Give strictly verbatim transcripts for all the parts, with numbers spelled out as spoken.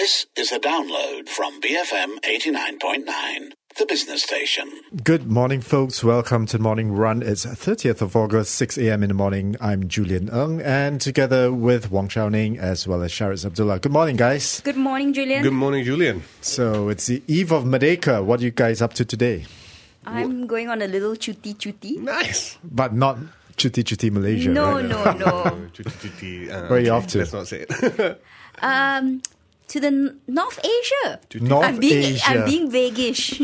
This is a download from B F M eighty-nine point nine, the business station. Good morning, folks. Welcome to Morning Run. It's thirtieth of August, six a.m. in the morning. I'm Julian Ng, and together with Wong Chao Ning as well as Sharitz Abdullah. Good morning, guys. Good morning, Julian. Good morning, Julian. So it's the eve of Merdeka. What are you guys up to today? I'm going on a little chuti chuti. Nice. But not Chuti Chuti Malaysia, No, right? no, no. Chuti-chuti, uh, Where are you off to? Let's not say it. um, to the n- North Asia. North I'm being, Asia. I'm being vaguish.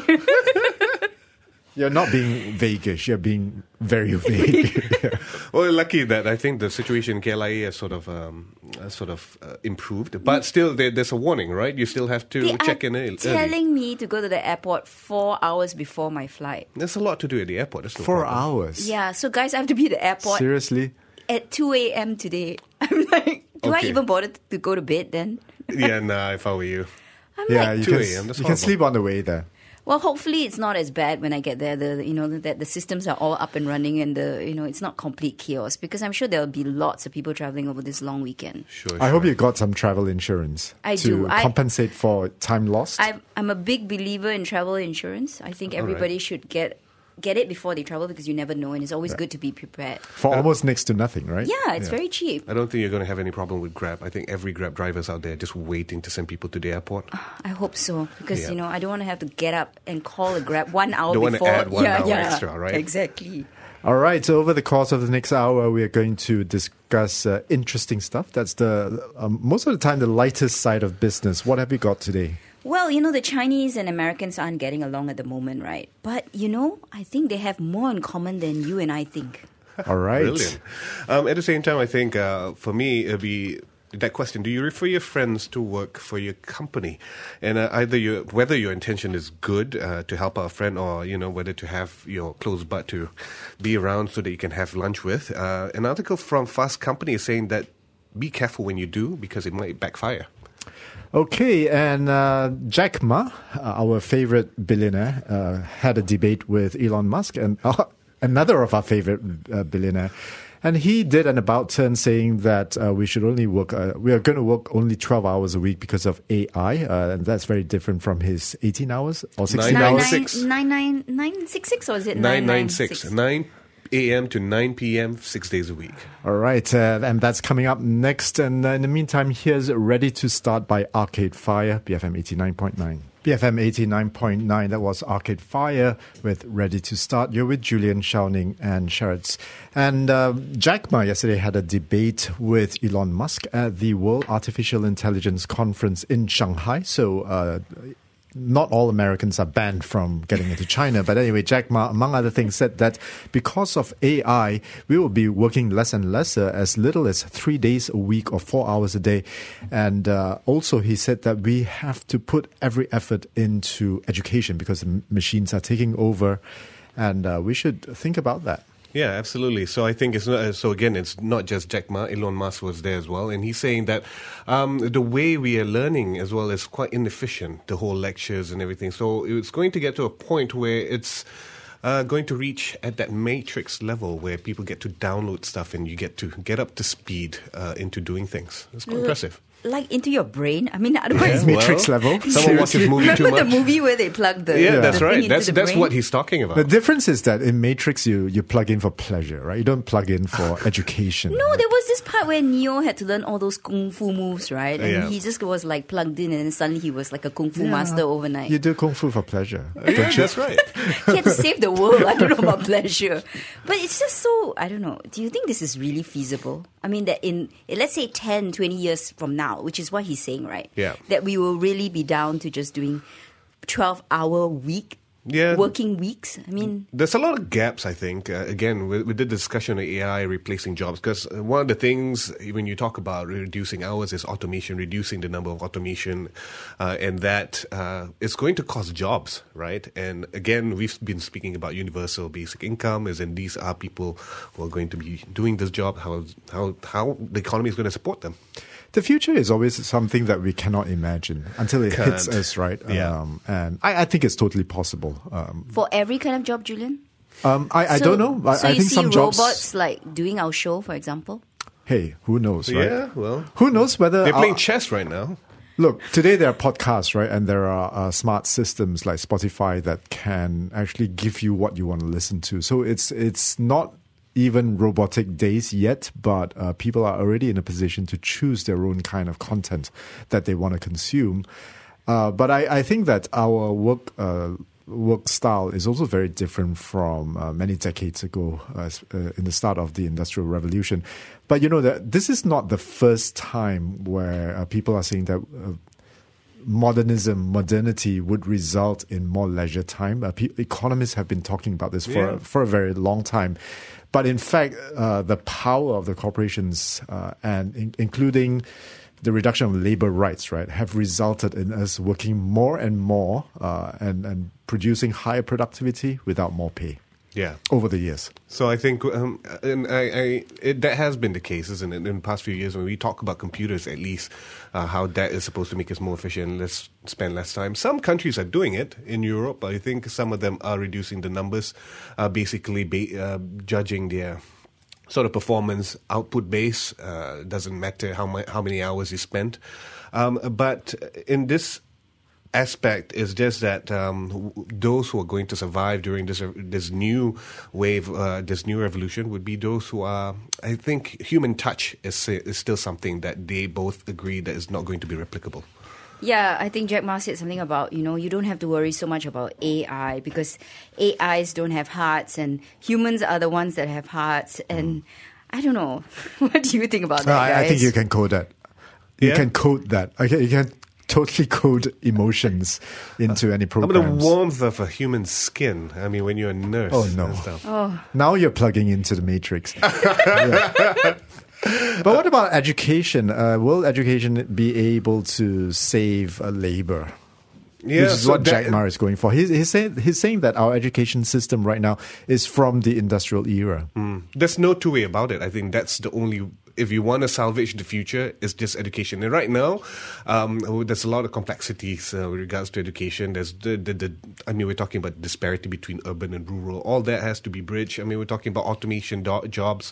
You're not being vaguish. You're being very vague. Well, lucky that I think the situation in K L I A has sort of um, has sort of uh, improved, but still there, there's a warning, right? You still have to They check are in early. telling me to go to the airport four hours before my flight. There's a lot to do at the airport. That's no Four problem. hours. Yeah, so guys, I have to be at the airport Seriously? at two a.m. today. I'm like, do I Okay. even bother to go to bed then? Yeah, nah. If I were you, I'm Yeah, like, you two can, a.m., that's you can horrible. sleep on the way there. well, hopefully it's not as bad when I get there. The you know that the systems are all up and running, and the you know it's not complete chaos, because I'm sure there'll be lots of people traveling over this long weekend. sure. I sure. hope you got some travel insurance I to do. I- compensate for time lost. I'm, I'm a big believer in travel insurance. I think everybody should get get it before they travel, because you never know, and it's always good to be prepared. for almost next to nothing, right? Yeah, it's very cheap. I don't think you're going to have any problem with Grab. I think every Grab driver's out there just waiting to send people to the airport. I hope so, because Yeah. you know I don't want to have to get up and call a Grab one hour Don't wanna before. add one yeah, hour yeah, extra, right? Exactly. All right, so over the course of the next hour, we are going to discuss uh, interesting stuff. That's the um, most of the time the lightest side of business. What have you got today? Well, you know, the Chinese and Americans aren't getting along at the moment, right? But, you know, I think they have more in common than you and I think. All right. Brilliant. Um, at the same time, I think uh, for me, it'll be that question: do you refer your friends to work for your company? And uh, either you, whether your intention is good uh, to help out a friend, or you know whether to have your close butt to be around so that you can have lunch with. Uh, an article from Fast Company is saying that be careful when you do, because it might backfire. Okay, and uh, Jack Ma, uh, our favorite billionaire, uh, had a debate with Elon Musk, and uh, another of our favorite uh, billionaire. And he did an about turn saying that uh, we should only work, uh, we are going to work only twelve hours a week because of A I. Uh, and that's very different from his eighteen hours or sixteen Nine, Nine, hours. six. nine, nine, nine, six, six, or is it Nine nine, nine six nine a.m. to nine p.m. six days a week. All right, uh, and that's coming up next. And uh, in the meantime, here's Ready to Start by Arcade Fire, B F M eighty-nine point nine. B F M eighty-nine point nine, that was Arcade Fire with Ready to Start. You're with Julian, Shao-Ning and Sharitz. And uh, Jack Ma yesterday had a debate with Elon Musk at the World Artificial Intelligence Conference in Shanghai. So uh, not all Americans are banned from getting into China. But anyway, Jack Ma, among other things, said that because of A I, we will be working less and less, uh, as little as three days a week or four hours a day. And uh, also he said that we have to put every effort into education because the m- machines are taking over. And uh, we should think about that. Yeah, absolutely. So I think it's not, uh, so again, it's not just Jack Ma. Elon Musk was there as well, and he's saying that um, the way we are learning as well is quite inefficient. The whole lectures and everything. So it's going to get to a point where it's uh, going to reach at that matrix level where people get to download stuff and you get to get up to speed uh, into doing things. It's quite impressive. Like into your brain. I mean, otherwise, Yeah. Matrix Well, level. Someone watches movie too remember much. the movie where they plug the Yeah, the that's thing right. into That's the that's brain? what he's talking about. The difference is that in Matrix, you, you plug in for pleasure, right? You don't plug in for education. No, there was this part where Neo had to learn all those kung fu moves, right? And Yeah. he just was like plugged in, and then suddenly he was like a kung fu Yeah. master overnight. You do kung fu for pleasure. Yeah, that's right. He had to save the world. I don't know about pleasure, but it's just so, I don't know. Do you think this is really feasible? I mean, that in, let's say ten, twenty years from now, which is what he's saying, right? Yeah. That we will really be down to just doing twelve hour week, Yeah. working weeks. I mean, There's a lot of gaps, I think. Uh, again, with, with the discussion of A I replacing jobs, because one of the things when you talk about reducing hours is automation, reducing the number of automation, uh, and that uh, it's going to cost jobs, right? And again, we've been speaking about universal basic income, as in these are people who are going to be doing this job, how how how the economy is going to support them. The future is always something that we cannot imagine until it hits Can't. us, right? Yeah. Um, and I, I think it's totally possible. Um, for every kind of job, Julian? um, I, I So- don't know. I, so I you think see some jobs. robots like doing our show, for example? Hey, who knows, right? Yeah, well, Who knows whether they're playing our- chess right now. Look, today there are podcasts, right? And there are uh, smart systems like Spotify that can actually give you what you want to listen to. So it's it's not even robotic days yet, but uh, people are already in a position to choose their own kind of content that they want to consume. Uh, but I, I think that our work uh, work style is also very different from uh, many decades ago, uh, uh, in the start of the Industrial Revolution. But you know that this is not the first time where uh, people are saying that uh, modernism, modernity would result in more leisure time. Uh, pe- economists have been talking about this for Yeah. for a very long time. But in fact, uh, the power of the corporations uh, and in- including the reduction of labor rights, right, have resulted in us working more and more uh, and, and producing higher productivity without more pay Yeah. over the years. So I think, um, and I, I it, that has been the case, isn't it? In the past few years, when we talk about computers, at least uh, how that is supposed to make us more efficient, let's spend less time. Some countries are doing it in Europe. I think some of them are reducing the numbers, uh, basically ba- uh, judging their sort of performance output base. Uh, doesn't matter how ma- how many hours you spent, um, but in this aspect is just that um, w- those who are going to survive during this uh, this new wave, uh, this new revolution, would be those who are. I think human touch is is still something that they both agree that is not going to be replicable. Yeah, I think Jack Ma said something about, you know, you don't have to worry so much about A I because A Is don't have hearts and humans are the ones that have hearts. And I don't know. What do you think about that, Uh, I, guys? I think you can code that. You Yeah? can code that. Okay, you can totally code emotions into any How about programs. the warmth of a human skin? I mean, when you're a nurse. Oh, no. and stuff. Now you're plugging into the matrix. Yeah. But what about education? Uh, will education be able to save uh, labor? Yeah, Which is so what that- Jack Ma is going for. He's, he's, saying, he's saying that our education system right now is from the industrial era. Mm. There's no two way about it. I think that's the only. If you want to salvage the future, it's just education. And right now, um, there's a lot of complexities uh, with regards to education. There's the, the, the, I mean, we're talking about disparity between urban and rural. All that has to be bridged. I mean, we're talking about automation do- jobs.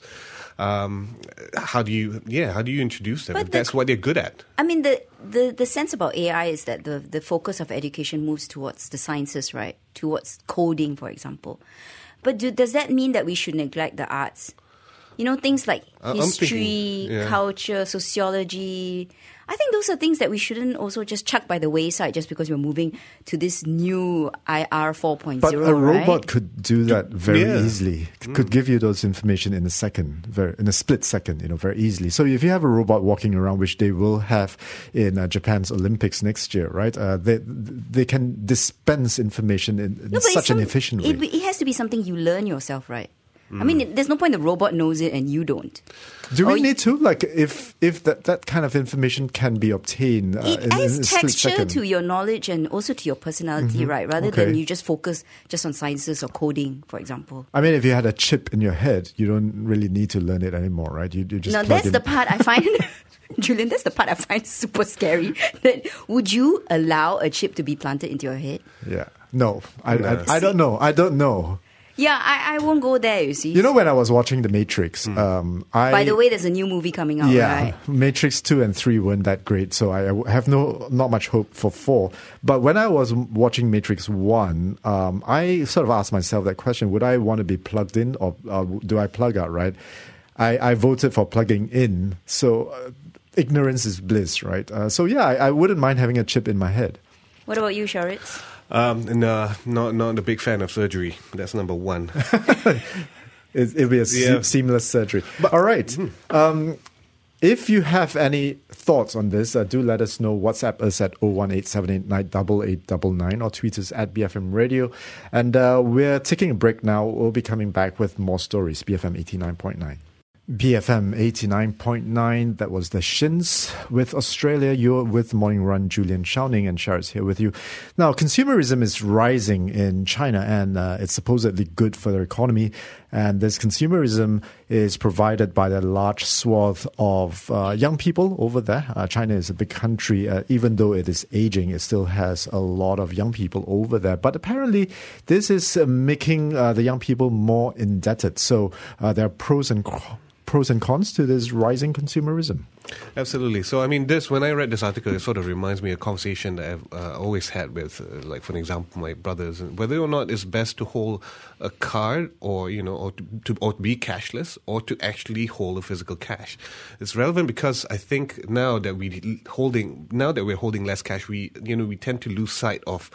Um, how do you, yeah, how do you introduce them? But If the- that's what they're good at. I mean, the, the, the sense about A I is that the, the focus of education moves towards the sciences, right? Towards coding, for example. But do, does that mean that we should neglect the arts? You know, things like Uh, I'm history, thinking, yeah. culture, sociology. I think those are things that we shouldn't also just chuck by the wayside just because we're moving to this new I R four point oh, But a right? robot could do that very Yeah. easily. C- Could give you those information in a second, very, in a split second, you know, very easily. So if you have a robot walking around, which they will have in uh, Japan's Olympics next year, right? Uh, they they can dispense information in, in No, but such it's an some- efficient way. It, it has to be something you learn yourself, right? I mean, it, there's no point the robot knows it and you don't. Do we Or you- need to? Like, if if that, that kind of information can be obtained uh, It in, in a adds split texture second. to your knowledge and also to your personality, right? Rather Okay. than you just focus just on sciences or coding, for example. I mean, if you had a chip in your head, you don't really need to learn it anymore, right? You, you just Now, plug that's in. the part I find, Julian, that's the part I find super scary. That would you allow a chip to be planted into your head? Yeah. No, I, No. I, I don't know. I don't know. Yeah, I, I won't go there, you see. You know, when I was watching The Matrix, um, I... By the way, there's a new movie coming out, yeah, right? Matrix two and three weren't that great, so I I have no not much hope for four. But when I was watching Matrix one, um, I sort of asked myself that question: would I want to be plugged in, or uh, do I plug out? Right? I, I voted for plugging in. So uh, ignorance is bliss, right? Uh, so yeah, I, I wouldn't mind having a chip in my head. What about you, Sharitz? Um, no, not not a big fan of surgery. That's number one. It, it'll be a se- Yeah. seamless surgery. All right. Um, if you have any thoughts on this, uh, do let us know. WhatsApp us at oh one eight seven eight nine eight eight nine nine or tweet us at B F M Radio. And uh, we're taking a break now. We'll be coming back with more stories. B F M eighty-nine point nine. B F M eighty-nine point nine, that was the Shins with Australia. You're with Morning Run, Julian Shouning, and Sharon's here with you. Now, consumerism is rising in China, and uh, it's supposedly good for their economy. And this consumerism is provided by the large swath of uh, young people over there. Uh, China is a big country. Uh, even though it is aging, it still has a lot of young people over there. But apparently, this is uh, making uh, the young people more indebted. So uh, there are pros and cons. Pros and cons to this rising consumerism. Absolutely. So, I mean, this, when I read this article, it sort of reminds me of a conversation that I've uh, always had with, uh, like, for example, my brothers, and whether or not it's best to hold a card or, you know, or to, to or to be cashless or to actually hold a physical cash. It's relevant because I think now that we holding, now that we're holding less cash, we, you know, we tend to lose sight of,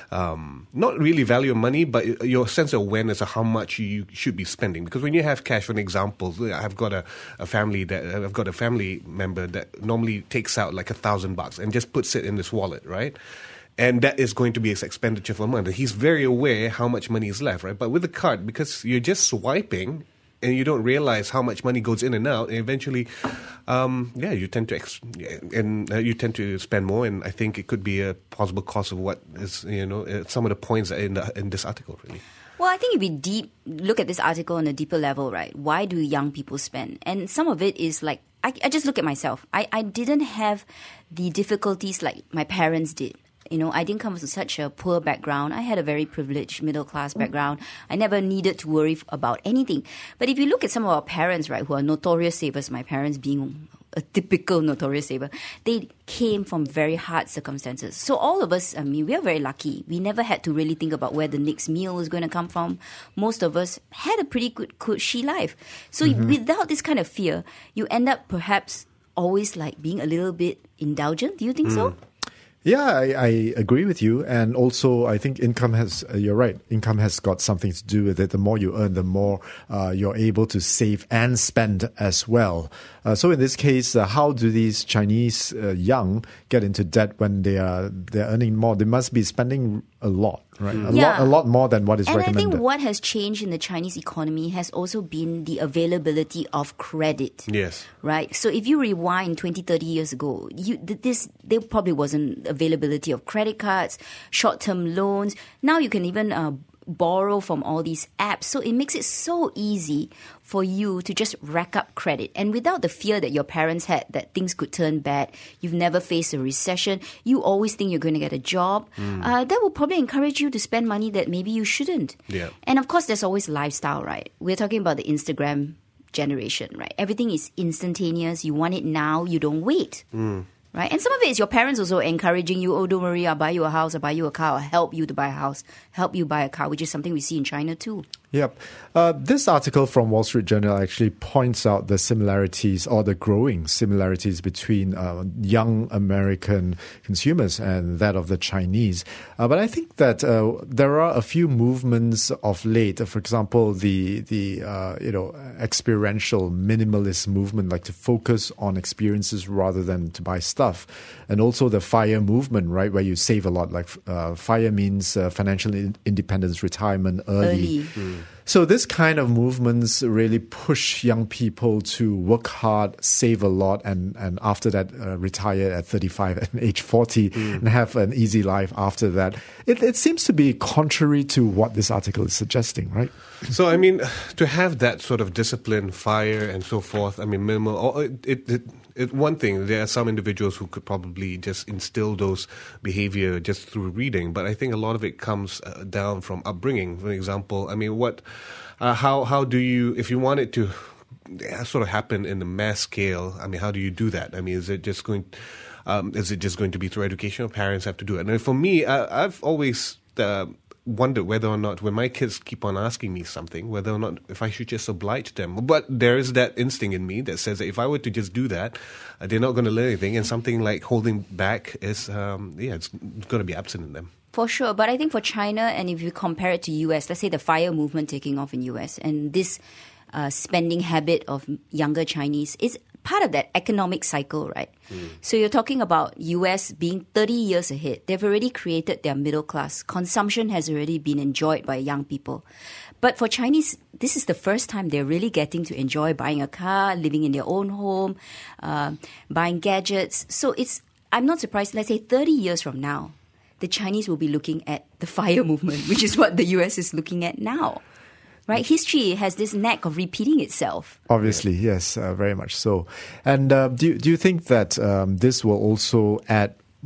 um, not really value of money, but your sense of awareness of how much you should be spending. Because when you have cash, for an example, I've got a, a family that, I've got a family member that normally takes out like a thousand bucks and just puts it in this wallet, right? And that is going to be his expenditure for a month. He's very aware how much money is left, right? But with the card, because you're just swiping and you don't realize how much money goes in and out, and eventually, um, yeah, you tend to ex- and uh, you tend to spend more. And I think it could be a possible cause of what is, you know, uh, some of the points in the, in this article, really. Well, I think if we deep look at this article on a deeper level, right? Why do young people spend? And some of it is like, I, I just look at myself. I, I didn't have the difficulties like my parents did. You know, I didn't come from such a poor background. I had a very privileged middle-class background. I never needed to worry about anything. But if you look at some of our parents, right, who are notorious savers, my parents being a typical notorious saver, they came from very hard circumstances. So all of us, I mean, we are very lucky. We never had to really think about where the next meal was going to come from. Most of us had a pretty good, cushy life. So mm-hmm. without this kind of fear, you end up perhaps always like being a little bit indulgent. Do you think mm. so? Yeah, I, I agree with you. And also, I think income has, uh, you're right, income has got something to do with it. The more you earn, the more uh, you're able to save and spend as well. Uh, so in this case, uh, how do these Chinese uh, young get into debt when they are they're earning more? They must be spending a lot, right? A yeah. lot, a lot more than what is and recommended. And I think what has changed in the Chinese economy has also been the availability of credit. Yes. Right? So if you rewind twenty, thirty years ago, you, this there probably wasn't availability of credit cards, short-term loans. Now you can even uh, borrow from all these apps. So it makes it so easy for you to just rack up credit. And without the fear that your parents had that things could turn bad, you've never faced a recession, you always think you're going to get a job, mm. uh, that will probably encourage you to spend money that maybe you shouldn't. Yeah. And of course, there's always lifestyle, right? We're talking about the Instagram generation, right? Everything is instantaneous. You want it now. You don't wait. Mm. Right? And some of it is your parents also encouraging you, oh, don't worry, I'll buy you a house, I'll buy you a car, I'll help you to buy a house, help you buy a car, which is something we see in China too. Yep. Uh, this article from Wall Street Journal actually points out the similarities or the growing similarities between uh, young American consumers and that of the Chinese. Uh, but I think that uh, there are a few movements of late. For example, the the uh, you know experiential minimalist movement, like to focus on experiences rather than to buy stuff, and also the FIRE movement, right, where you save a lot. Like uh, FIRE means uh, financial in- independence, retirement early. Early. Mm. So this kind of movements really push young people to work hard, save a lot, and, and after that uh, retire at thirty-five and age forty mm. and have an easy life after that. It, it seems to be contrary to what this article is suggesting, right? So, I mean, to have that sort of discipline, FIRE and so forth, I mean, minimal, it, it, it It, one thing, there are some individuals who could probably just instill those behavior just through reading, but I think a lot of it comes uh, down from upbringing. For example, I mean, what, uh, how how do you, if you want it to sort of happen in the mass scale, I mean, how do you do that? I mean, is it just going, um, is it just going to be through education, or parents have to do it? And for me, I, I've always uh, wonder whether or not, when my kids keep on asking me something, whether or not if I should just oblige them. But there is that instinct in me that says that if I were to just do that, uh, they're not going to learn anything. And something like holding back is, um, yeah, it's going to be absent in them. For sure. But I think for China, and if you compare it to U S, let's say the FIRE movement taking off in U S, and this uh, spending habit of younger Chinese is part of that economic cycle, right? Mm. So you're talking about U S being thirty years ahead. They've already created their middle class. Consumption has already been enjoyed by young people. But for Chinese, this is the first time they're really getting to enjoy buying a car, living in their own home, uh, buying gadgets. So it's, I'm not surprised, let's say thirty years from now, the Chinese will be looking at the FIRE movement, which is what the U S is looking at now. Right? History has this knack of repeating itself. Obviously, yes, uh, very much so. And uh, do, do you think that um, this will also add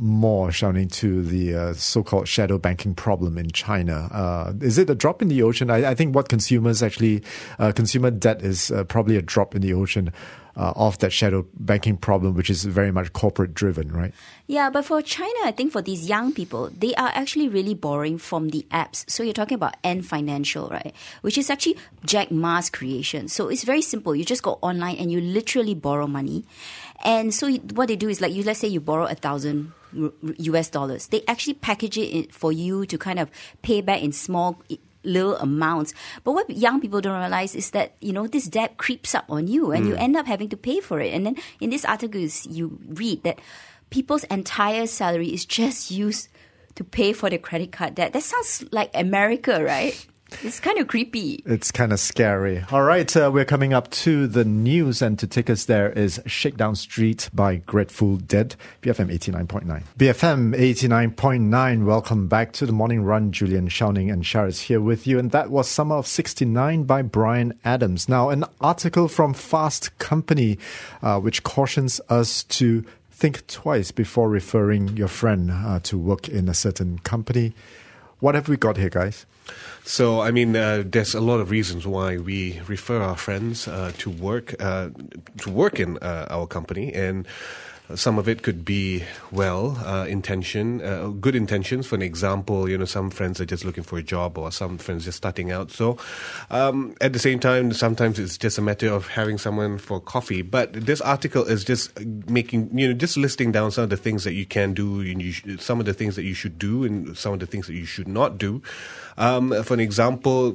more, shouting to the uh, so-called shadow banking problem in China. Uh, is it a drop in the ocean? I, I think what consumers actually, uh, consumer debt is uh, probably a drop in the ocean uh, of that shadow banking problem, which is very much corporate driven, right? Yeah, but for China, I think for these young people, they are actually really borrowing from the apps. So you're talking about Ant Financial, right? Which is actually Jack Ma's creation. So it's very simple. You just go online and you literally borrow money. And so what they do is like, you let's say you borrow a thousand U S dollars. They actually package it in for you to kind of pay back in small little amounts. But what young people don't realize is that, you know, this debt creeps up on you and mm. you end up having to pay for it. And then in this article, you read that people's entire salary is just used to pay for their credit card debt. That sounds like America, right? It's kind of creepy. It's kind of scary. All right, uh, we're coming up to the news, and to take us there is Shakedown Street by Grateful Dead, B F M eighty-nine point nine. B F M eighty-nine point nine, welcome back to the Morning Run. Julian Shouning and Sharis here with you, and that was Summer of sixty-nine by Bryan Adams. Now, an article from Fast Company uh, which cautions us to think twice before referring your friend uh, to work in a certain company. What have we got here, guys? So, I mean, uh, there's a lot of reasons why we refer our friends uh, to work uh, to work in uh, our company, and some of it could be well uh, intention, uh, good intentions. For an example, you know, some friends are just looking for a job, or some friends just starting out. So, um, at the same time, sometimes it's just a matter of having someone for coffee. But this article is just making, you know, just listing down some of the things that you can do, and you sh- some of the things that you should do, and some of the things that you should not do. Um, for an example,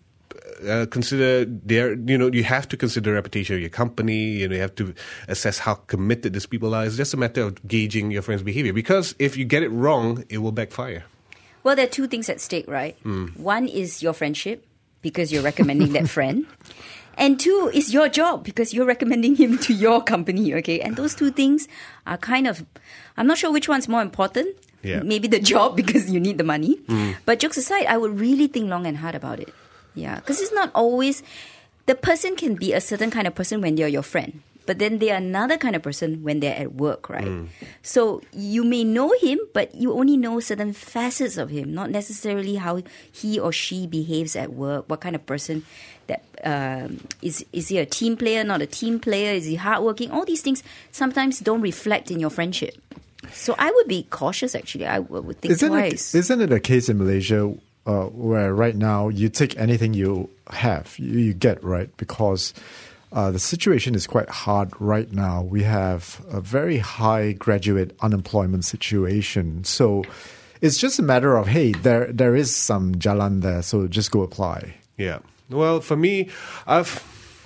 Uh, consider their, you know, you have to consider the reputation of your company. You know, you have to assess how committed these people are. It's just a matter of gauging your friend's behavior, because if you get it wrong, it will backfire. Well, there are two things at stake, right? Mm. One is your friendship, because you're recommending that friend. And two is your job, because you're recommending him to your company, okay? And those two things are kind of, I'm not sure which one's more important. Yeah. Maybe the job, because you need the money. Mm. But jokes aside, I would really think long and hard about it. Yeah, because it's not always, the person can be a certain kind of person when they're your friend, but then they're another kind of person when they're at work, right? Mm. So you may know him, but you only know certain facets of him, not necessarily how he or she behaves at work, what kind of person that um, is. Is he a team player, not a team player? Is he hardworking? All these things sometimes don't reflect in your friendship. So I would be cautious, actually. I would think isn't twice. It, isn't it a case in Malaysia Uh, where right now you take anything you have, you, you get, right? Because uh, the situation is quite hard right now. We have a very high graduate unemployment situation. So it's just a matter of, hey, there there is some jalan there, so just go apply. Yeah. Well, for me, I've...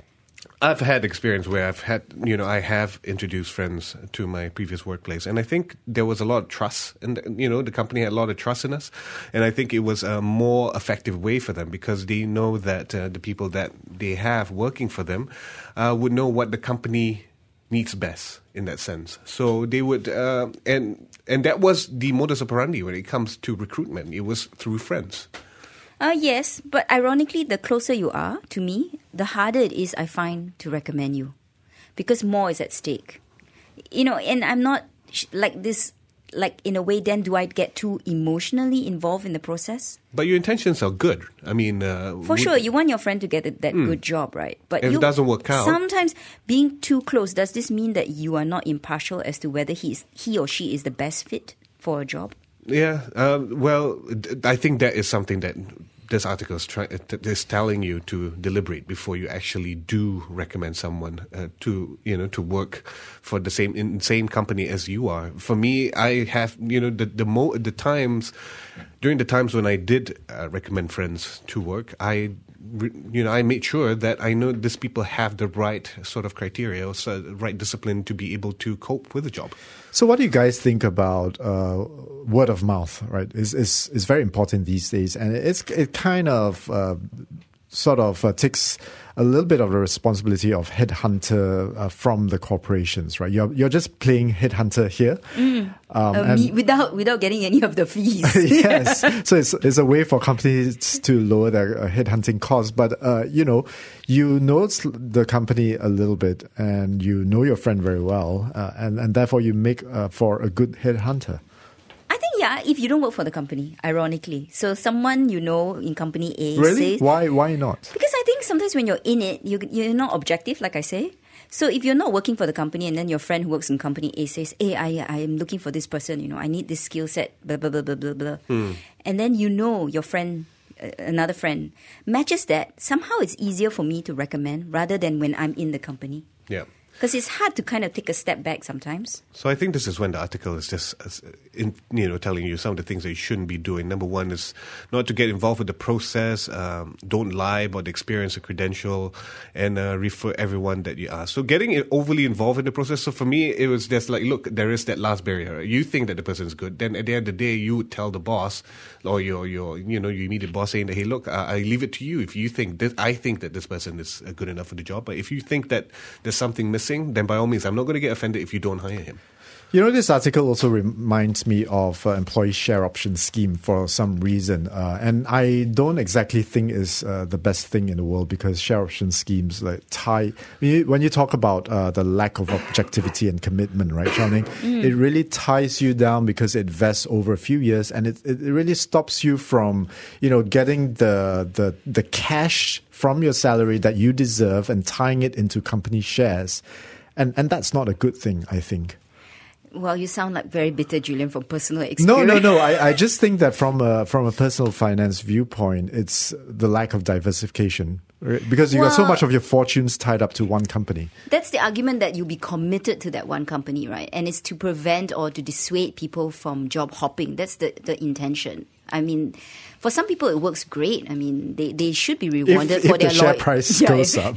I've had experience where I've had, you know, I have introduced friends to my previous workplace, and I think there was a lot of trust, and, you know, the company had a lot of trust in us, and I think it was a more effective way for them, because they know that uh, the people that they have working for them uh, would know what the company needs best in that sense. So they would, uh, and and that was the modus operandi when it comes to recruitment. It was through friends. Uh, yes, but ironically, the closer you are to me, the harder it is, I find, to recommend you. Because more is at stake. You know, and I'm not sh- like this, like in a way, then do I get too emotionally involved in the process? But your intentions are good. I mean... Uh, For would, sure, you want your friend to get a, that mm. good job, right? But if you, it doesn't work out... Sometimes being too close, does this mean that you are not impartial as to whether he, is, he or she is the best fit for a job? Yeah, uh, well, I think that is something that this article is, try, is telling you to deliberate before you actually do recommend someone uh, to, you know, to work for the same in same company as you are. For me, I have, you know, the the, mo- the times during the times when I did uh, recommend friends to work, I. You know, I made sure that I know these people have the right sort of criteria, or so, right discipline to be able to cope with the job. So, what do you guys think about uh, word of mouth? Right, is is is very important these days, and it's it kind of uh, sort of uh, takes a little bit of the responsibility of headhunter uh, from the corporations. Right, you're you're just playing headhunter here, mm. um, uh, me, without without getting any of the fees. Yes, so it's it's a way for companies to lower their uh, headhunting costs. But uh, you know, you know the company a little bit, and you know your friend very well, uh, and and therefore you make uh, for a good headhunter. yeah, if you don't work for the company, ironically. So someone you know in company A Really? says... Why, why not? Because I think sometimes when you're in it, you, you're not objective, like I say. So if you're not working for the company and then your friend who works in company A says, hey, I, I am looking for this person, you know, I need this skill set, blah, blah, blah, blah, blah, blah. Hmm. And then you know your friend, uh, another friend, matches that, somehow it's easier for me to recommend rather than when I'm in the company. Yeah. Because it's hard to kind of take a step back sometimes. So I think this is when the article is just, uh, in, you know, telling you some of the things that you shouldn't be doing. Number one is not to get involved with the process. Um, don't lie about the experience or credential, and uh, refer everyone that you ask. So getting overly involved in the process. So for me, it was just like, look, there is that last barrier. You think that the person is good. Then at the end of the day, you would tell the boss or your, your, you know, your immediate boss saying that, hey, look, I, I leave it to you. If you think this, I think that this person is good enough for the job. But if you think that there's something missing, then by all means, I'm not going to get offended if you don't hire him. You know, this article also reminds me of uh, employee share option scheme for some reason. Uh, and I don't exactly think is uh, the best thing in the world, because share option schemes like tie, when you, when you talk about uh, the lack of objectivity and commitment, right, Xiao-Ning, mm. it really ties you down because it vests over a few years, and it, it really stops you from, you know, getting the, the, the cash from your salary that you deserve and tying it into company shares. And, and that's not a good thing, I think. Well, you sound like very bitter, Julian, from personal experience. No, no, no. I, I just think that from a, from a personal finance viewpoint, it's the lack of diversification. Because you well, got so much of your fortunes tied up to one company. That's the argument, that you'll be committed to that one company, right? And it's to prevent or to dissuade people from job hopping. That's the, the intention. I mean, for some people, it works great. I mean, they, they should be rewarded if, for if their the share lo- price yeah, goes up.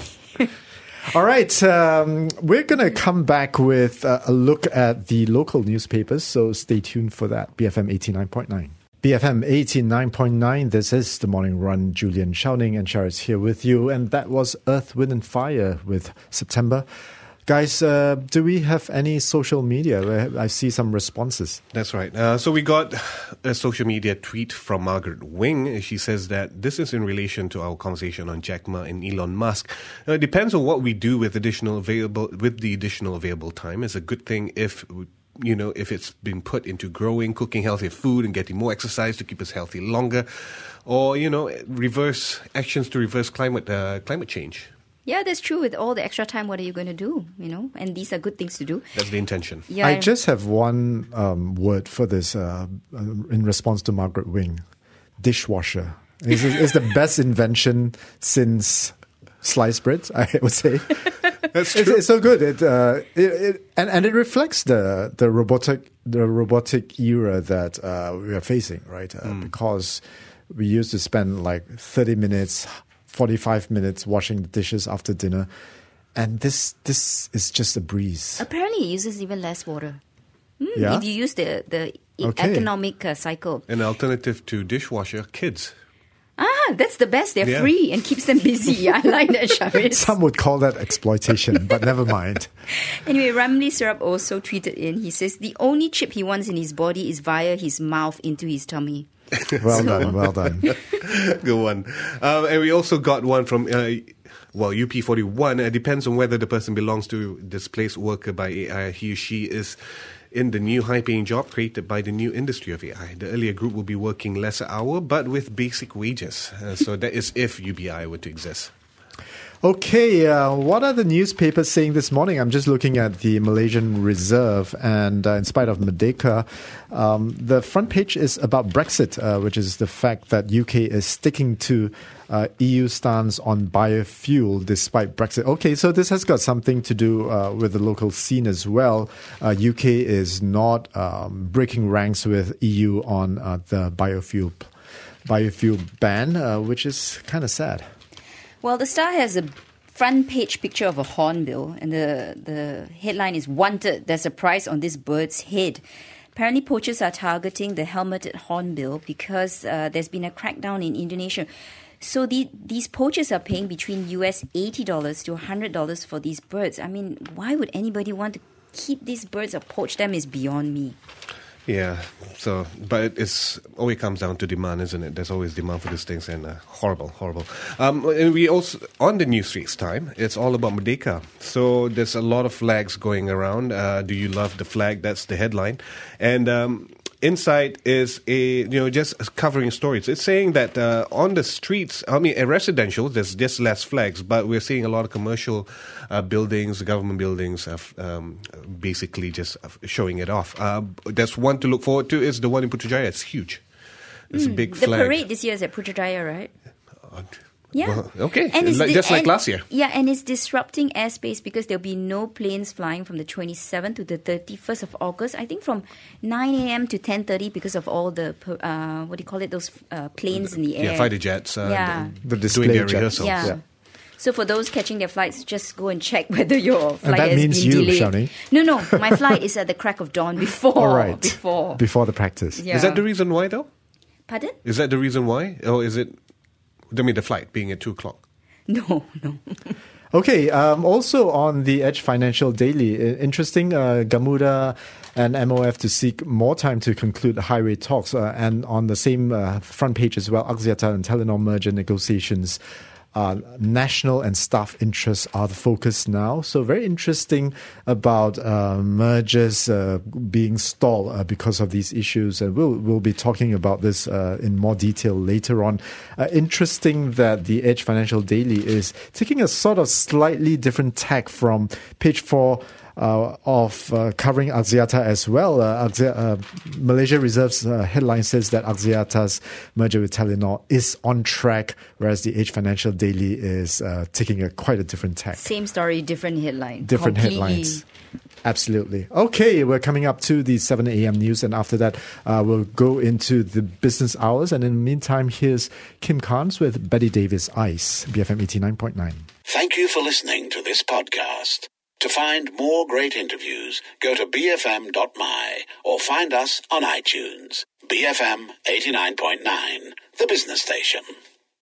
All right, um, we're going to come back with uh, a look at the local newspapers, so stay tuned for that. B F M eighty-nine point nine. B F M eighty-nine point nine, this is The Morning Run. Julian Xiao-Ning and Shara's here with you, and that was Earth, Wind and Fire with September. Guys, uh, do we have any social media? I see some responses. That's right. Uh, so we got a social media tweet from Margaret Wing. She says that this is in relation to our conversation on Jack Ma and Elon Musk. Uh, it depends on what we do with additional available with the additional available time. It's a good thing if, you know, if it's been put into growing, cooking healthier food and getting more exercise to keep us healthy longer, or, you know, reverse actions to reverse climate uh, climate change. Yeah, that's true. With all the extra time, what are you going to do? You know, and these are good things to do. That's the intention. Yeah, I just have one um, word for this uh, in response to Margaret Wing. Dishwasher. It's, it's the best invention since sliced bread, I would say. That's true. It's, it's so good. It, uh, it, it and, and it reflects the the robotic the robotic era that uh, we are facing, right? Uh, mm. Because we used to spend like thirty minutes, forty-five minutes washing the dishes after dinner, and this this is just a breeze. Apparently, it uses even less water. Mm, yeah? If you use the the okay. economic uh, cycle. An alternative to dishwasher, kids. Ah, that's the best. They're yeah. free and keeps them busy. I like that, Sharis. Some would call that exploitation, but never mind. Anyway, Ramli Syrup also tweeted in. He says the only chip he wants in his body is via his mouth into his tummy. Well So- done, well done. Good one. Um, and we also got one from, uh, well, U P forty-one. It depends on whether the person belongs to displaced worker by A I. He or she is in the new high-paying job created by the new industry of A I. The earlier group will be working lesser hour, but with basic wages. Uh, so that is if U B I were to exist. Okay, uh, what are the newspapers saying this morning? I'm just looking at the Malaysian Reserve, and uh, in spite of Merdeka, um, the front page is about Brexit, uh, which is the fact that U K is sticking to uh, E U stance on biofuel despite Brexit. Okay, so this has got something to do uh, with the local scene as well. Uh, U K is not um, breaking ranks with E U on uh, the biofuel biofuel ban, uh, which is kind of sad. Well, the Star has a front page picture of a hornbill, and the, the headline is "Wanted. There's a price on this bird's head." Apparently, poachers are targeting the helmeted hornbill because uh, there's been a crackdown in Indonesia. So the, these poachers are paying between U S eighty dollars to one hundred dollars for these birds. I mean, why would anybody want to keep these birds or poach them is beyond me. Yeah, so, but it's always comes down to demand, isn't it? There's always demand for these things, and uh, horrible, horrible. Um, and we also, on the news streets time, it's all about Merdeka. So there's a lot of flags going around. Uh, do you love the flag? That's the headline. And um, Insight is a, you know, just covering stories. It's saying that uh, on the streets, I mean, in residential, there's just less flags, but we're seeing a lot of commercial uh, buildings, government buildings, uh, um, basically just showing it off. Uh, there's one to look forward to is the one in Putrajaya. It's huge. It's mm, a big the flag. The parade this year is at Putrajaya, right? Uh, Yeah. Well, okay. And it's like, di- just like and, last year. Yeah, and it's disrupting airspace because there'll be no planes flying from the twenty-seventh to the thirty-first of August. I think from nine a.m. to ten thirty because of all the, uh, what do you call it, those uh, planes in the air. Yeah, fighter jets. Uh, yeah. The display doing their jets. rehearsals. Yeah. Yeah. So for those catching their flights, just go and check whether your flight And that has means been you, delayed. Shawnee. No, no, my flight is at the crack of dawn before. All right. Before. Before the practice. Yeah. Is that the reason why, though? Pardon? Is that the reason why? Or is it, I mean, the flight being at two o'clock? No, no. Okay, um, also on the Edge Financial Daily, i- interesting, uh, Gamuda and M O F to seek more time to conclude highway talks. Uh, and on the same uh, front page as well, Axiata and Telenor merger negotiations. Uh, national and staff interests are the focus now. So very interesting about uh, mergers uh, being stalled uh, because of these issues. And we'll, we'll be talking about this uh, in more detail later on. Uh, interesting that the Edge Financial Daily is taking a sort of slightly different tack from page four Uh, of uh, covering Axiata as well. Uh, Axi- uh, Malaysia Reserve's uh, headline says that Axiata's merger with Telenor is on track, whereas the Age Financial Daily is uh, taking a quite a different tack. Same story, different headline. Different Completely. headlines. Absolutely. Okay, we're coming up to the seven a.m. news, and after that, uh, we'll go into the business hours. And in the meantime, here's Kim Carnes with Betty Davis Ice, B F M eighty-nine point nine. Thank you for listening to this podcast. To find more great interviews, go to b f m dot m y or find us on iTunes. B F M eighty-nine point nine, the business station.